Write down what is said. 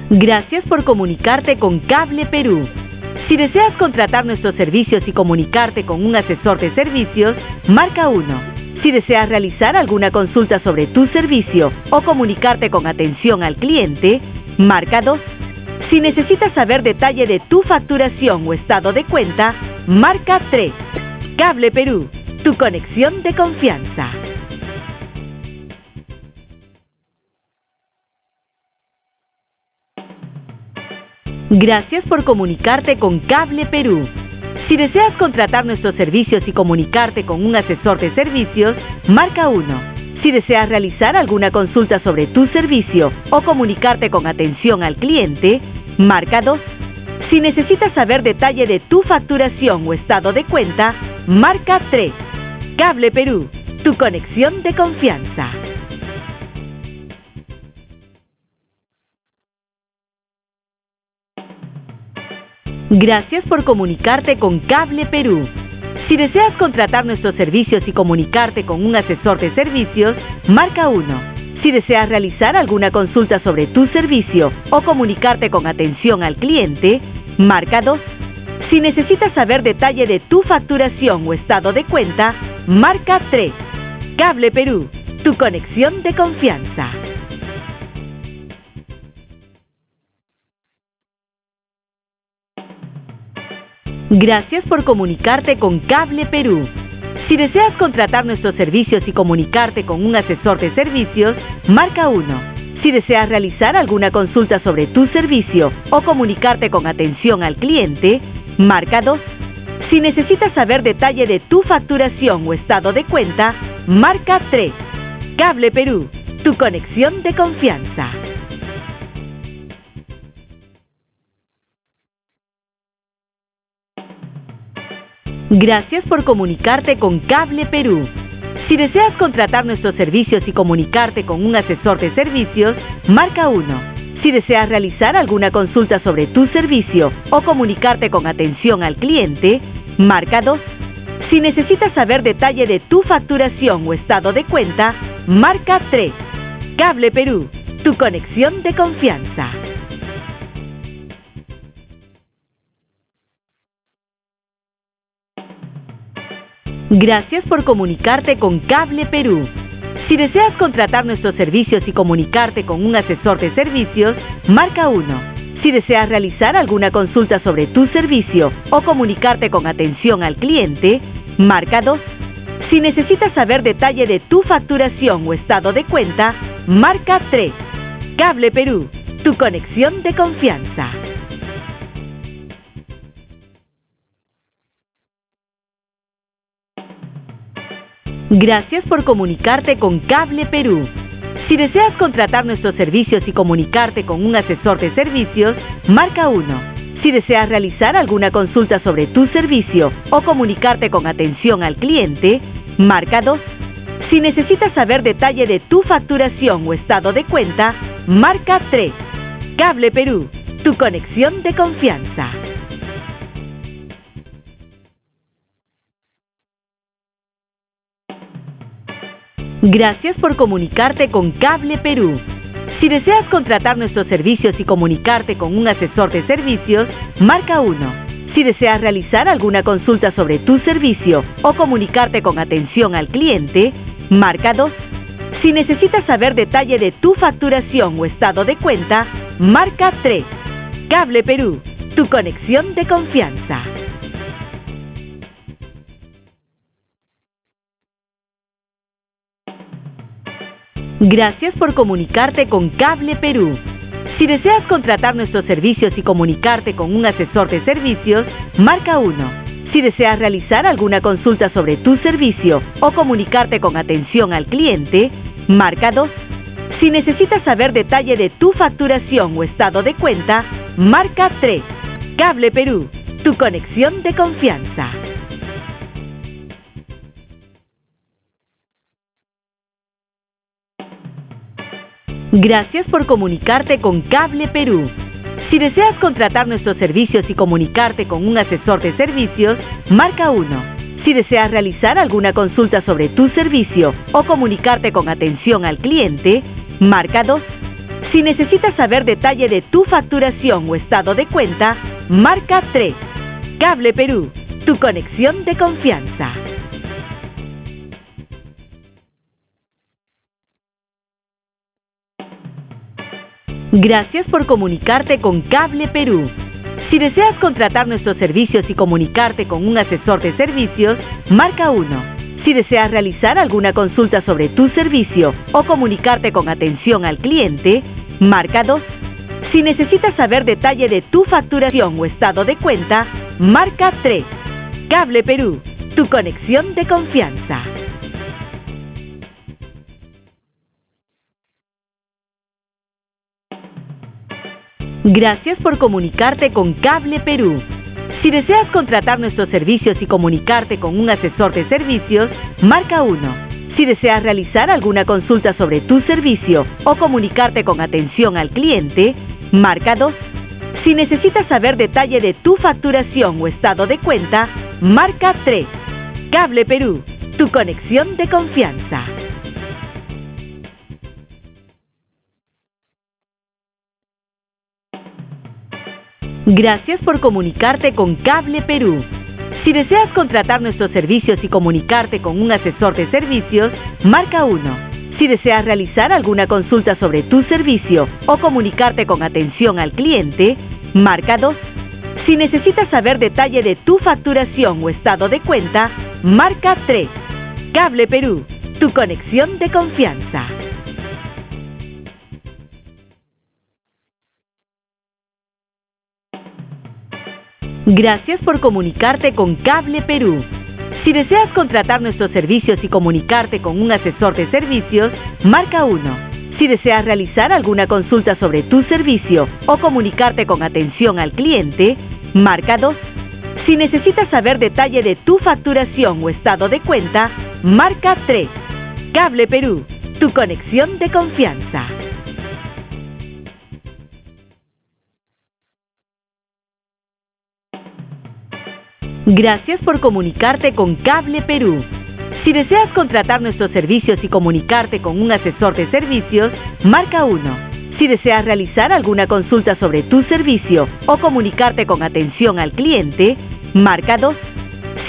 Gracias por comunicarte con Cable Perú. Si deseas contratar nuestros servicios y comunicarte con un asesor de servicios, marca 1. Si deseas realizar alguna consulta sobre tu servicio o comunicarte con atención al cliente, marca 2. Si necesitas saber detalle de tu facturación o estado de cuenta, marca 3. Cable Perú, tu conexión de confianza. Gracias por comunicarte con Cable Perú. Si deseas contratar nuestros servicios y comunicarte con un asesor de servicios, marca 1. Si deseas realizar alguna consulta sobre tu servicio o comunicarte con atención al cliente, marca 2. Si necesitas saber detalle de tu facturación o estado de cuenta, marca 3. Cable Perú, tu conexión de confianza. Gracias por comunicarte con Cable Perú. Si deseas contratar nuestros servicios y comunicarte con un asesor de servicios, marca 1. Si deseas realizar alguna consulta sobre tu servicio o comunicarte con atención al cliente, marca 2. Si necesitas saber detalle de tu facturación o estado de cuenta, marca 3. Cable Perú, tu conexión de confianza. Gracias por comunicarte con Cable Perú. Si deseas contratar nuestros servicios y comunicarte con un asesor de servicios, marca 1. Si deseas realizar alguna consulta sobre tu servicio o comunicarte con atención al cliente, marca 2. Si necesitas saber detalle de tu facturación o estado de cuenta, marca 3. Cable Perú, tu conexión de confianza. Gracias por comunicarte con Cable Perú. Si deseas contratar nuestros servicios y comunicarte con un asesor de servicios, marca 1. Si deseas realizar alguna consulta sobre tu servicio o comunicarte con atención al cliente, marca 2. Si necesitas saber detalle de tu facturación o estado de cuenta, marca 3. Cable Perú, tu conexión de confianza. Gracias por comunicarte con Cable Perú. Si deseas contratar nuestros servicios y comunicarte con un asesor de servicios, marca 1. Si deseas realizar alguna consulta sobre tu servicio o comunicarte con atención al cliente, marca 2. Si necesitas saber detalle de tu facturación o estado de cuenta, marca 3. Cable Perú, tu conexión de confianza. Gracias por comunicarte con Cable Perú. Si deseas contratar nuestros servicios y comunicarte con un asesor de servicios, marca 1. Si deseas realizar alguna consulta sobre tu servicio o comunicarte con atención al cliente, marca 2. Si necesitas saber detalle de tu facturación o estado de cuenta, marca 3. Cable Perú, tu conexión de confianza. Gracias por comunicarte con Cable Perú. Si deseas contratar nuestros servicios y comunicarte con un asesor de servicios, marca 1. Si deseas realizar alguna consulta sobre tu servicio o comunicarte con atención al cliente, marca 2. Si necesitas saber detalle de tu facturación o estado de cuenta, marca 3. Cable Perú, tu conexión de confianza. Gracias por comunicarte con Cable Perú. Si deseas contratar nuestros servicios y comunicarte con un asesor de servicios, marca 1. Si deseas realizar alguna consulta sobre tu servicio o comunicarte con atención al cliente, marca 2. Si necesitas saber detalle de tu facturación o estado de cuenta, marca 3. Cable Perú, tu conexión de confianza. Gracias por comunicarte con Cable Perú. Si deseas contratar nuestros servicios y comunicarte con un asesor de servicios, marca 1. Si deseas realizar alguna consulta sobre tu servicio o comunicarte con atención al cliente, marca 2. Si necesitas saber detalle de tu facturación o estado de cuenta, marca 3. Cable Perú, tu conexión de confianza. Gracias por comunicarte con Cable Perú. Si deseas contratar nuestros servicios y comunicarte con un asesor de servicios, marca 1. Si deseas realizar alguna consulta sobre tu servicio o comunicarte con atención al cliente, marca 2. Si necesitas saber detalle de tu facturación o estado de cuenta, marca 3. Cable Perú, tu conexión de confianza. Gracias por comunicarte con Cable Perú. Si deseas contratar nuestros servicios y comunicarte con un asesor de servicios, marca 1. Si deseas realizar alguna consulta sobre tu servicio o comunicarte con atención al cliente, marca 2. Si necesitas saber detalle de tu facturación o estado de cuenta, marca 3. Cable Perú, tu conexión de confianza. Gracias por comunicarte con Cable Perú. Si deseas contratar nuestros servicios y comunicarte con un asesor de servicios, marca 1. Si deseas realizar alguna consulta sobre tu servicio o comunicarte con atención al cliente, marca 2. Si necesitas saber detalle de tu facturación o estado de cuenta, marca 3. Cable Perú, tu conexión de confianza. Gracias por comunicarte con Cable Perú. Si deseas contratar nuestros servicios y comunicarte con un asesor de servicios, marca 1. Si deseas realizar alguna consulta sobre tu servicio o comunicarte con atención al cliente, marca 2. Si necesitas saber detalle de tu facturación o estado de cuenta, marca 3. Cable Perú, tu conexión de confianza. Gracias por comunicarte con Cable Perú. Si deseas contratar nuestros servicios y comunicarte con un asesor de servicios, marca 1. Si deseas realizar alguna consulta sobre tu servicio o comunicarte con atención al cliente, marca 2.